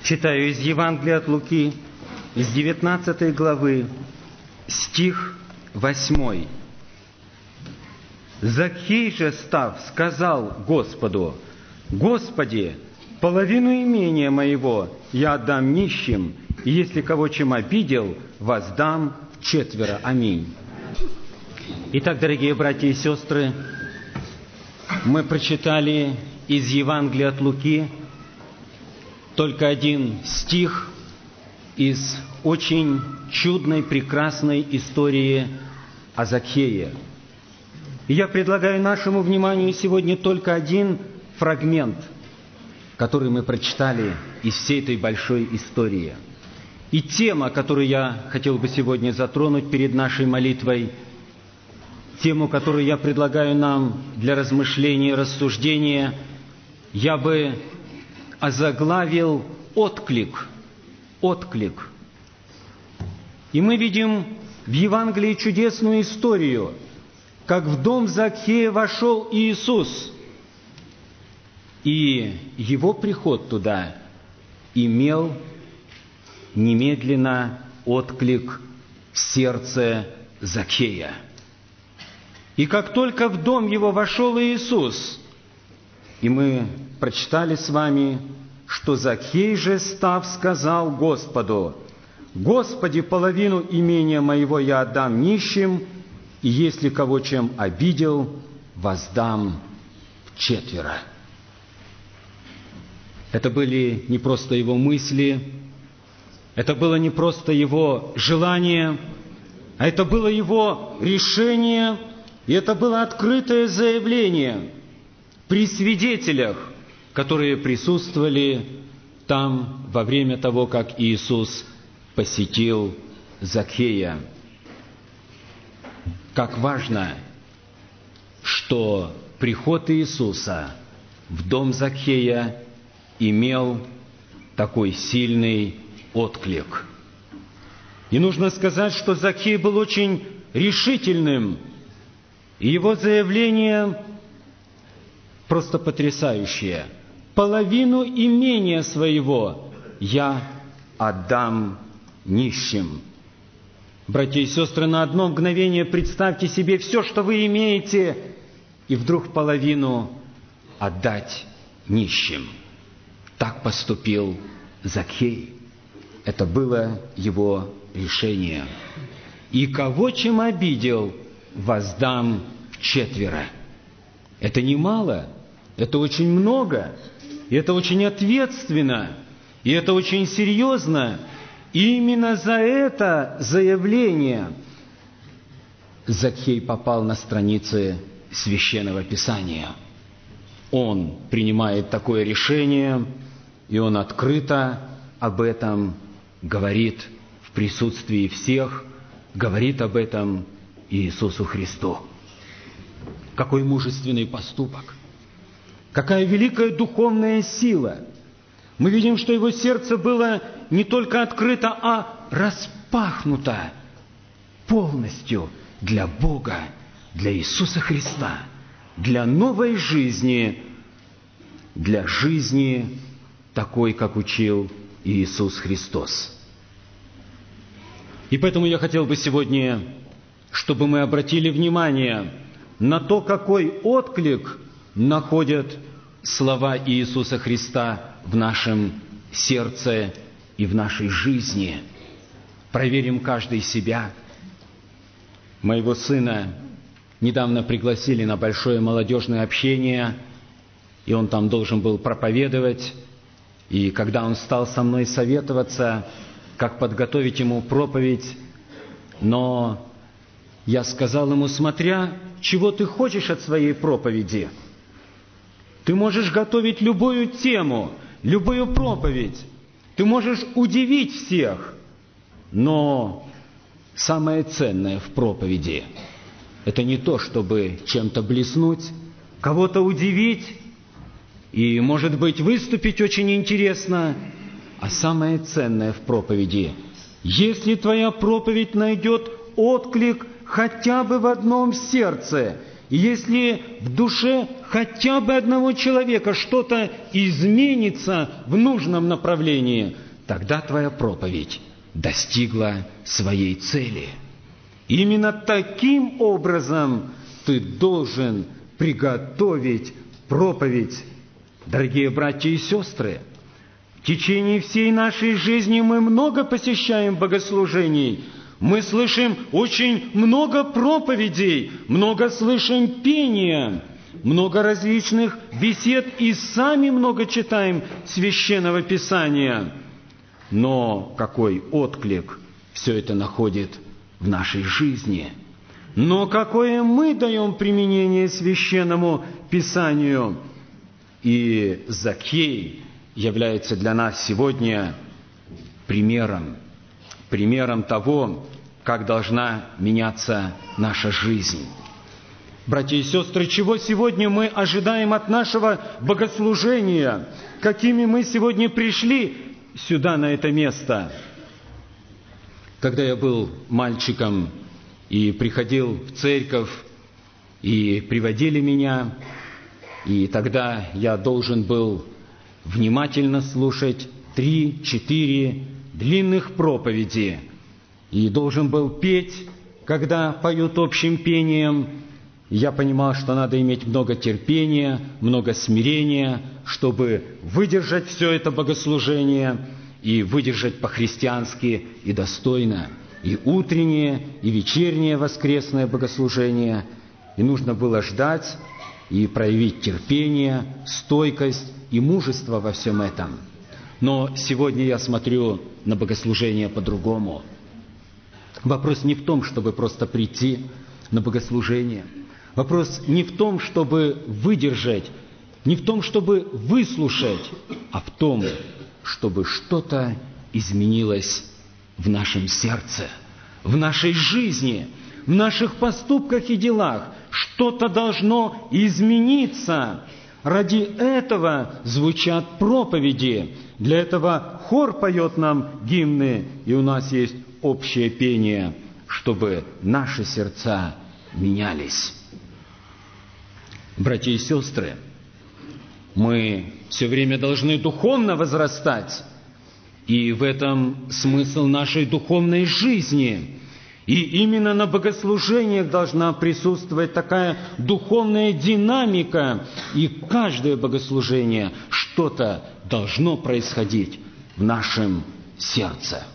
Читаю из Евангелия от Луки, из 19 главы, стих 8. «Закхей же, став, сказал Господу: Господи, половину имения моего я отдам нищим, и если кого чем обидел, воздам вчетверо. Аминь». Итак, дорогие братья и сестры, мы прочитали из Евангелия от Луки только один стих из очень чудной, прекрасной истории о Закхее. И я предлагаю нашему вниманию сегодня только один фрагмент, который мы прочитали из всей этой большой истории. И тема, которую я хотел бы сегодня затронуть перед нашей молитвой, тему, которую я предлагаю нам для размышления и рассуждения, я бы озаглавил «Отклик». Отклик. И мы видим в Евангелии чудесную историю, как в дом Закхея вошел Иисус, и его приход туда имел немедленно отклик в сердце Закхея. И как только в дом его вошел Иисус, и мы прочитали с вами, что Закхей же, став, сказал Господу: «Господи, половину имения моего я отдам нищим, и если кого чем обидел, воздам вчетверо». Это были не просто его мысли, это было не просто его желание, а это было его решение, и это было открытое заявление при свидетелях, которые присутствовали там во время того, как Иисус посетил Закхея. Как важно, что приход Иисуса в дом Закхея имел такой сильный отклик. И нужно сказать, что Закхей был очень решительным, и его заявление просто потрясающее. «Половину имения своего я отдам нищим». Братья и сестры, на одно мгновение представьте себе все, что вы имеете, и вдруг половину отдать нищим. Так поступил Закхей. Это было его решение. «И кого чем обидел, воздам вчетверо». Это немало, это очень много, и это очень ответственно, и это очень серьезно. И именно за это заявление Закхей попал на страницы Священного Писания. Он принимает такое решение, и он открыто об этом говорит в присутствии всех, говорит об этом Иисусу Христу. Какой мужественный поступок! Какая великая духовная сила! Мы видим, что его сердце было не только открыто, а распахнуто полностью для Бога, для Иисуса Христа, для новой жизни, для жизни такой, как учил Иисус Христос. И поэтому я хотел бы сегодня, чтобы мы обратили внимание на то, какой отклик находят слова Иисуса Христа в нашем сердце и в нашей жизни. Проверим каждый себя. Моего сына недавно пригласили на большое молодежное общение, и он там должен был проповедовать. И когда он стал со мной советоваться, как подготовить ему проповедь, но я сказал ему: смотря чего ты хочешь от своей проповеди. Ты можешь готовить любую тему, любую проповедь. Ты можешь удивить всех. Но самое ценное в проповеди – это не то, чтобы чем-то блеснуть, кого-то удивить и, может быть, выступить очень интересно, а самое ценное в проповеди – если твоя проповедь найдет отклик хотя бы в одном сердце, И если в душе хотя бы одного человека что-то изменится в нужном направлении, тогда твоя проповедь достигла своей цели. Именно таким образом ты должен приготовить проповедь. Дорогие братья и сестры, в течение всей нашей жизни мы много посещаем богослужений, мы слышим очень много проповедей, много слышим пения, много различных бесед и сами много читаем Священного Писания. Но какой отклик все это находит в нашей жизни? Но какое мы даем применение Священному Писанию? И Закхей является для нас сегодня примером того, как должна меняться наша жизнь. Братья и сестры, чего сегодня мы ожидаем от нашего богослужения? Какими мы сегодня пришли сюда, на это место? Когда я был мальчиком и приходил в церковь, и приводили меня, и тогда я должен был внимательно слушать 3-4 длинных проповеди, и должен был петь, когда поют общим пением. Я понимал, что надо иметь много терпения, много смирения, чтобы выдержать все это богослужение и выдержать по-христиански и достойно и утреннее, и вечернее воскресное богослужение. И нужно было ждать и проявить терпение, стойкость и мужество во всем этом. Но сегодня я смотрю на богослужение по-другому. Вопрос не в том, чтобы просто прийти на богослужение. Вопрос не в том, чтобы выдержать, не в том, чтобы выслушать, а в том, чтобы что-то изменилось в нашем сердце, в нашей жизни, в наших поступках и делах. Что-то должно измениться. Ради этого звучат проповеди. Для этого хор поет нам гимны, и у нас есть общее пение, чтобы наши сердца менялись. Братья и сестры, мы все время должны духовно возрастать, и в этом смысл нашей духовной жизни. И именно на богослужениях должна присутствовать такая духовная динамика, и каждое богослужение что-то должно происходить в нашем сердце.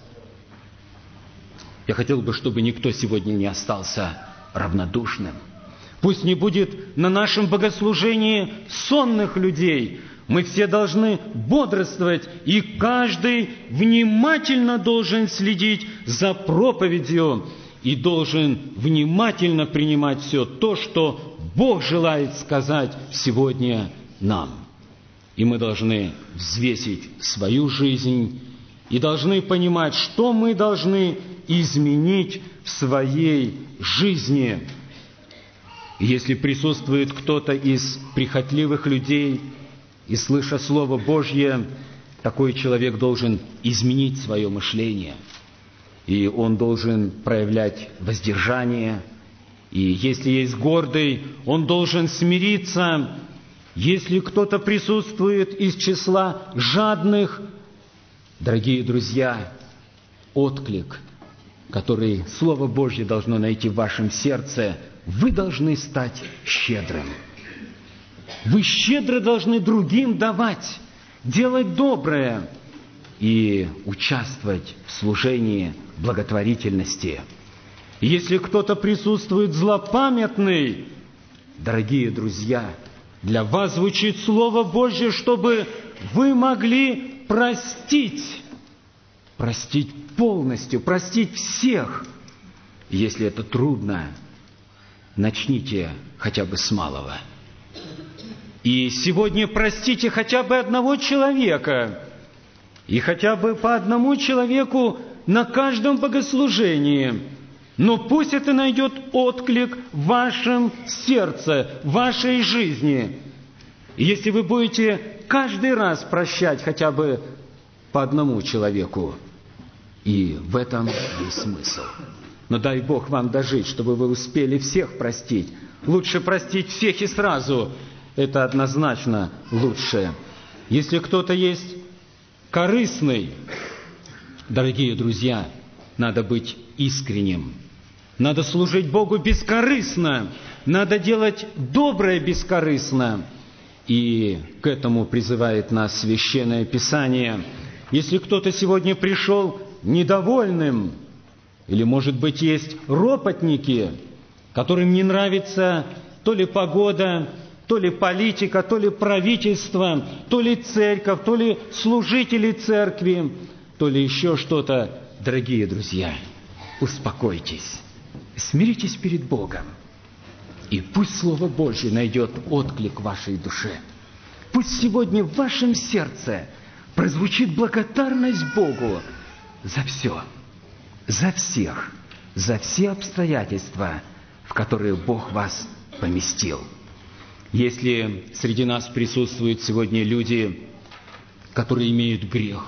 Я хотел бы, чтобы никто сегодня не остался равнодушным. Пусть не будет на нашем богослужении сонных людей. Мы все должны бодрствовать, и каждый внимательно должен следить за проповедью и должен внимательно принимать все то, что Бог желает сказать сегодня нам. И мы должны взвесить свою жизнь и должны понимать, что мы должны изменить в своей жизни. Если присутствует кто-то из прихотливых людей, и, слыша Слово Божье, такой человек должен изменить свое мышление. И он должен проявлять воздержание. И если есть гордый, он должен смириться. Если кто-то присутствует из числа жадных, дорогие друзья, отклик, который Слово Божье должно найти в вашем сердце, вы должны стать щедрым. Вы щедро должны другим давать, делать доброе и участвовать в служении благотворительности. Если кто-то присутствует злопамятный, дорогие друзья, для вас звучит Слово Божье, чтобы вы могли простить полностью, простить всех. Если это трудно, начните хотя бы с малого. И сегодня простите хотя бы одного человека, и хотя бы по одному человеку на каждом богослужении. Но пусть это найдет отклик в вашем сердце, в вашей жизни. И если вы будете каждый раз прощать хотя бы по одному человеку, и в этом есть смысл. Но дай Бог вам дожить, чтобы вы успели всех простить. Лучше простить всех и сразу. Это однозначно лучше. Если кто-то есть корыстный, дорогие друзья, надо быть искренним. Надо служить Богу бескорыстно. Надо делать доброе бескорыстно. И к этому призывает нас Священное Писание. Если кто-то сегодня пришел недовольным, или, может быть, есть ропотники, которым не нравится то ли погода, то ли политика, то ли правительство, то ли церковь, то ли служители церкви, то ли еще что-то, дорогие друзья, успокойтесь, смиритесь перед Богом, и пусть Слово Божье найдет отклик в вашей душе. Пусть сегодня в вашем сердце прозвучит благодарность Богу за все, за всех, за все обстоятельства, в которые Бог вас поместил. Если среди нас присутствуют сегодня люди, которые имеют грех,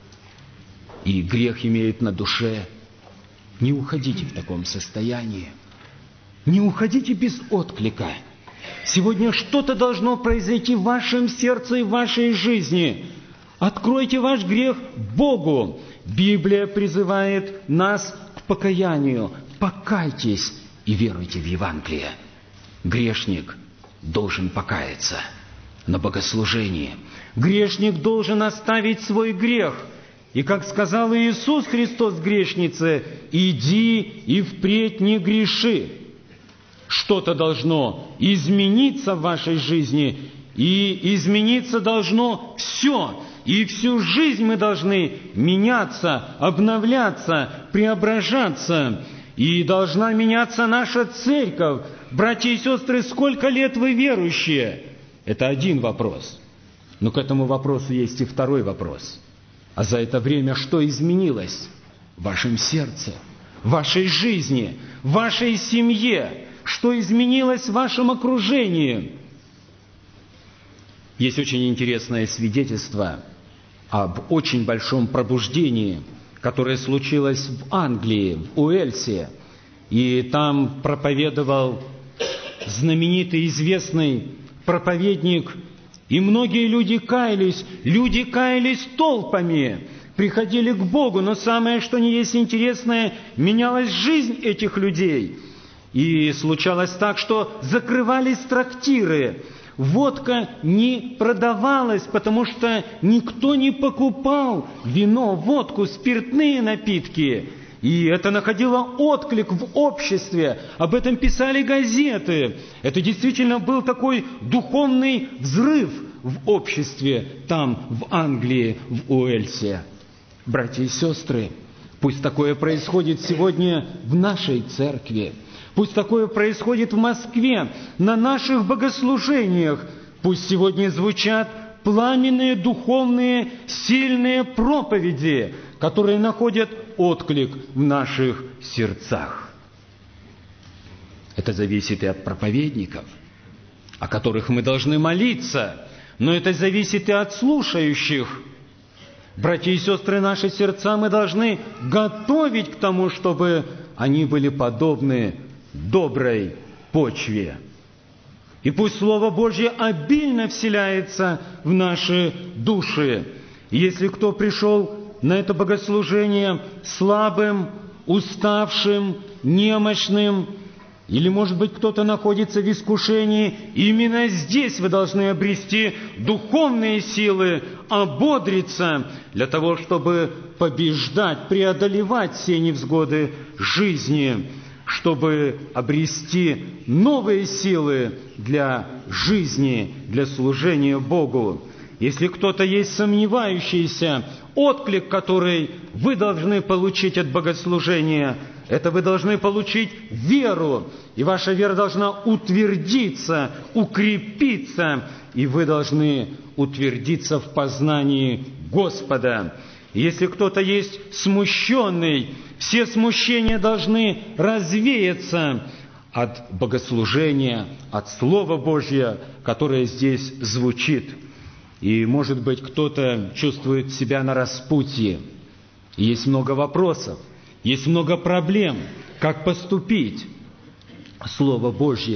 и грех имеет на душе, не уходите в таком состоянии. Не уходите без отклика. Сегодня что-то должно произойти в вашем сердце и в вашей жизни. Откройте ваш грех Богу. Библия призывает нас к покаянию. Покайтесь и веруйте в Евангелие. Грешник должен покаяться на богослужении. Грешник должен оставить свой грех. И как сказал Иисус Христос грешнице, иди и впредь не греши. Что-то должно измениться в вашей жизни, и измениться должно все. И всю жизнь мы должны меняться, обновляться, преображаться. И должна меняться наша церковь. Братья и сестры, сколько лет вы верующие? Это один вопрос. Но к этому вопросу есть и второй вопрос. А за это время что изменилось в вашем сердце, в вашей жизни, в вашей семье? Что изменилось в вашем окружении? Есть очень интересное свидетельство об очень большом пробуждении, которое случилось в Англии, в Уэльсе. И там проповедовал знаменитый, известный проповедник. И многие люди каялись толпами, приходили к Богу. Но самое, что не есть интересное, менялась жизнь этих людей. И случалось так, что закрывались трактиры. Водка не продавалась, потому что никто не покупал вино, водку, спиртные напитки. И это находило отклик в обществе. Об этом писали газеты. Это действительно был такой духовный взрыв в обществе там, в Англии, в Уэльсе. Братья и сестры, пусть такое происходит сегодня в нашей церкви. Пусть такое происходит в Москве, на наших богослужениях. Пусть сегодня звучат пламенные, духовные, сильные проповеди, которые находят отклик в наших сердцах. Это зависит и от проповедников, о которых мы должны молиться, но это зависит и от слушающих. Братья и сестры, наши сердца мы должны готовить к тому, чтобы они были подобны доброй почве. И пусть Слово Божье обильно вселяется в наши души. И если кто пришел на это богослужение слабым, уставшим, немощным, или, может быть, кто-то находится в искушении, именно здесь вы должны обрести духовные силы, ободриться для того, чтобы побеждать, преодолевать все невзгоды жизни, чтобы обрести новые силы для жизни, для служения Богу. Если кто-то есть сомневающийся, отклик, который вы должны получить от богослужения, это вы должны получить веру, и ваша вера должна утвердиться, укрепиться, и вы должны утвердиться в познании Господа. Если кто-то есть смущенный, все смущения должны развеяться от богослужения, от Слова Божьего, которое здесь звучит. И, может быть, кто-то чувствует себя на распутье. Есть много вопросов, есть много проблем, как поступить. Слово Божье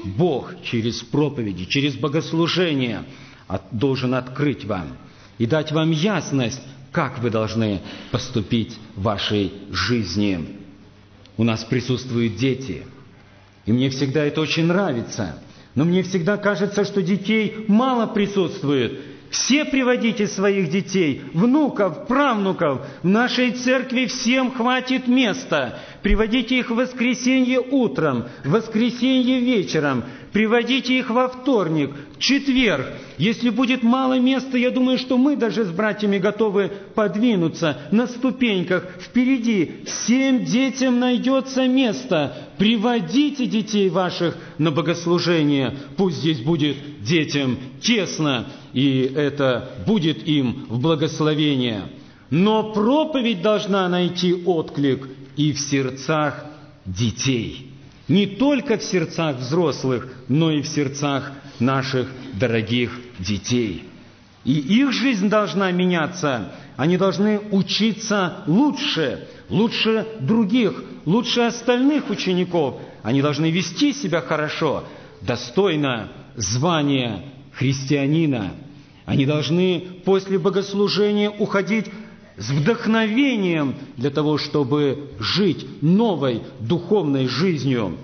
Бог через проповеди, через богослужение должен открыть вам и дать вам ясность, как вы должны поступить в вашей жизни. У нас присутствуют дети, и мне всегда это очень нравится, но мне всегда кажется, что детей мало присутствует. Все приводите своих детей, внуков, правнуков. В нашей церкви всем хватит места. Приводите их в воскресенье утром, в воскресенье вечером. Приводите их во вторник, в четверг. Если будет мало места, я думаю, что мы даже с братьями готовы подвинуться на ступеньках впереди. Всем детям найдется место. Приводите детей ваших на богослужение. Пусть здесь будет детям тесно, и это будет им в благословение. Но проповедь должна найти отклик и в сердцах детей. Не только в сердцах взрослых, но и в сердцах наших дорогих детей. И их жизнь должна меняться. Они должны учиться лучше других, лучше остальных учеников. Они должны вести себя хорошо, достойно звания христианина. Они должны после богослужения уходить с вдохновением для того, чтобы жить новой духовной жизнью.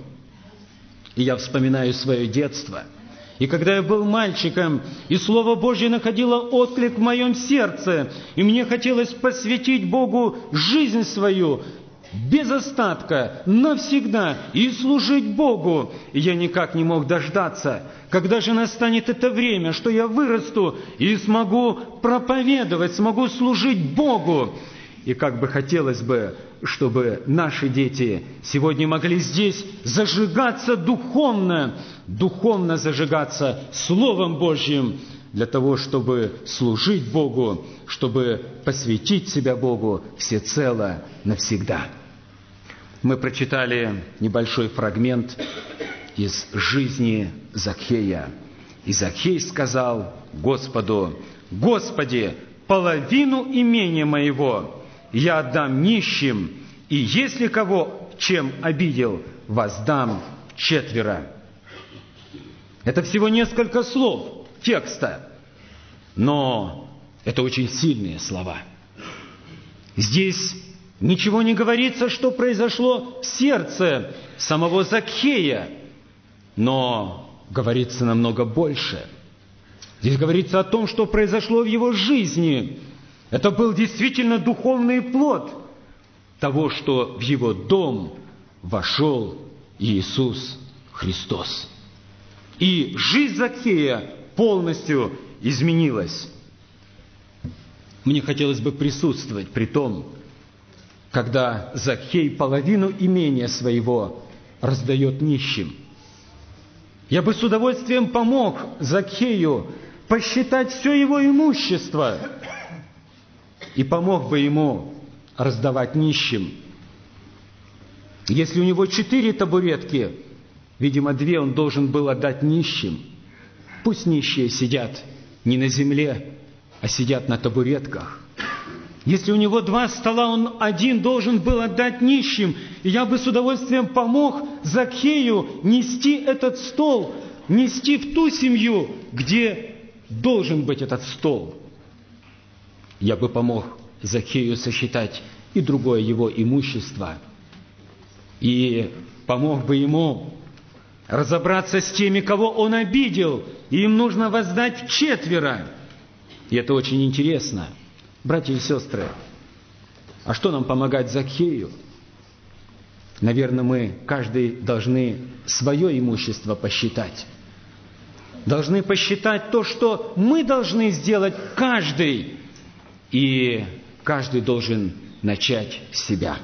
И я вспоминаю свое детство. И когда я был мальчиком, и Слово Божье находило отклик в моем сердце, и мне хотелось посвятить Богу жизнь свою, без остатка, навсегда, и служить Богу. И я никак не мог дождаться, когда же настанет это время, что я вырасту и смогу проповедовать, смогу служить Богу. И как бы хотелось бы, чтобы наши дети сегодня могли здесь зажигаться духовно зажигаться Словом Божьим, для того, чтобы служить Богу, чтобы посвятить себя Богу всецело навсегда. Мы прочитали небольшой фрагмент из жизни Закхея. И Закхей сказал Господу: «Господи, половину имения моего я отдам нищим, и если кого чем обидел, воздам вчетверо». Это всего несколько слов текста, но это очень сильные слова. Здесь ничего не говорится, что произошло в сердце самого Закхея, но говорится намного больше. Здесь говорится о том, что произошло в его жизни. Это был действительно духовный плод того, что в его дом вошел Иисус Христос. И жизнь Закхея полностью изменилась. Мне хотелось бы присутствовать при том, когда Закхей половину имения своего раздает нищим. Я бы с удовольствием помог Закхею посчитать все его имущество и помог бы ему раздавать нищим. Если у него 4 табуретки, видимо, 2 он должен был отдать нищим. Пусть нищие сидят не на земле, а сидят на табуретках. Если у него 2 стола, он 1 должен был отдать нищим. И я бы с удовольствием помог Закхею нести этот стол, нести в ту семью, где должен быть этот стол. Я бы помог Закхею сосчитать и другое его имущество. И помог бы ему разобраться с теми, кого он обидел, и им нужно воздать вчетверо. И это очень интересно. Братья и сестры, а что нам помогать Закхею? Наверное, мы каждый должны свое имущество посчитать. Должны посчитать то, что мы должны сделать каждый. И каждый должен начать с себя.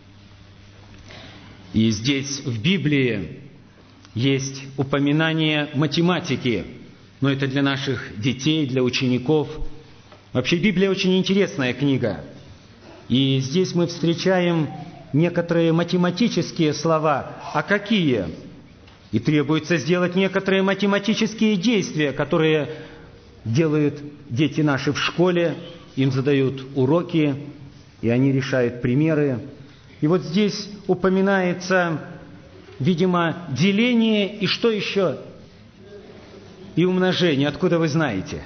И здесь в Библии есть упоминание математики. Но это для наших детей, для учеников. Вообще Библия очень интересная книга. И здесь мы встречаем некоторые математические слова. А какие? И требуется сделать некоторые математические действия, которые делают дети наши в школе. Им задают уроки, и они решают примеры. И вот здесь упоминается видимо, деление и что еще? И умножение. Откуда вы знаете?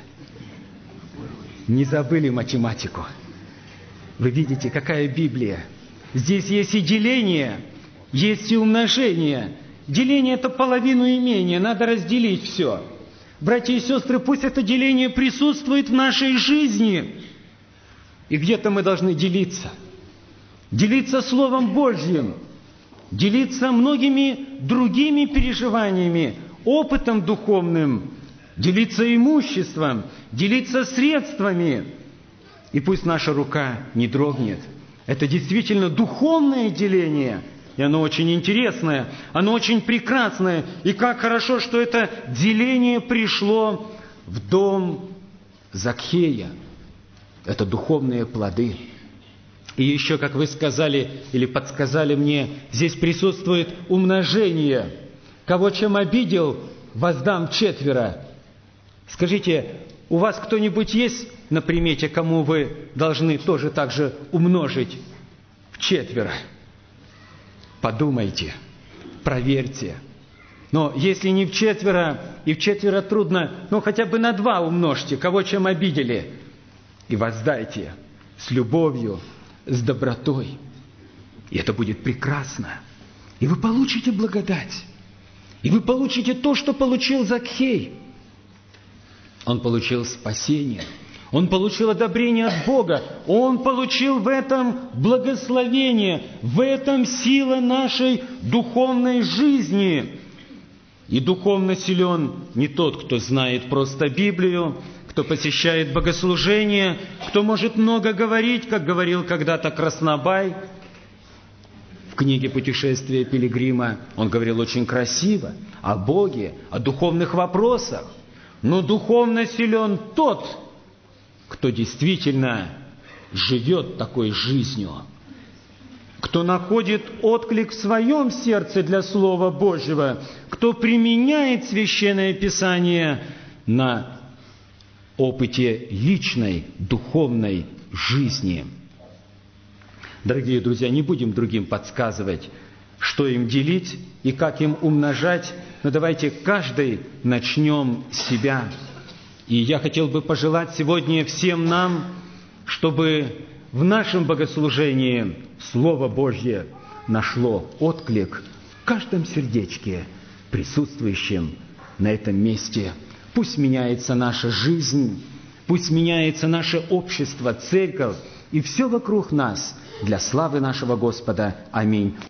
Не забыли математику. Вы видите, какая Библия? Здесь есть и деление, есть и умножение. Деление – это половину имения, надо разделить все. Братья и сестры, пусть это деление присутствует в нашей жизни. И где-то мы должны делиться. Делиться Словом Божьим. Делиться многими другими переживаниями, опытом духовным. Делиться имуществом, делиться средствами. И пусть наша рука не дрогнет. Это действительно духовное деление. И оно очень интересное, оно очень прекрасное. И как хорошо, что это деление пришло в дом Закхея. Это духовные плоды. И еще, как вы сказали или подсказали мне, здесь присутствует умножение. Кого чем обидел, воздам четверо. Скажите, у вас кто-нибудь есть на примете, кому вы должны тоже так же умножить в четверо? Подумайте, проверьте. Но если не в четверо, и в четверо трудно, хотя бы на 2 умножьте, кого чем обидели. И воздайте с любовью, с добротой. И это будет прекрасно. И вы получите благодать. И вы получите то, что получил Закхей. Он получил спасение. Он получил одобрение от Бога. Он получил в этом благословение. В этом сила нашей духовной жизни. И духовно силен не тот, кто знает просто Библию, кто посещает богослужение, кто может много говорить, как говорил когда-то Краснобай. В книге «Путешествие пилигрима» он говорил очень красиво о Боге, о духовных вопросах. Но духовно силен тот, кто действительно живет такой жизнью, кто находит отклик в своем сердце для Слова Божьего, кто применяет Священное Писание на опыте личной духовной жизни. Дорогие друзья, не будем другим подсказывать, что им делить и как им умножать, но давайте каждый начнем с себя. И я хотел бы пожелать сегодня всем нам, чтобы в нашем богослужении Слово Божье нашло отклик в каждом сердечке, присутствующем на этом месте. Пусть меняется наша жизнь, пусть меняется наше общество, церковь и все вокруг нас для славы нашего Господа. Аминь.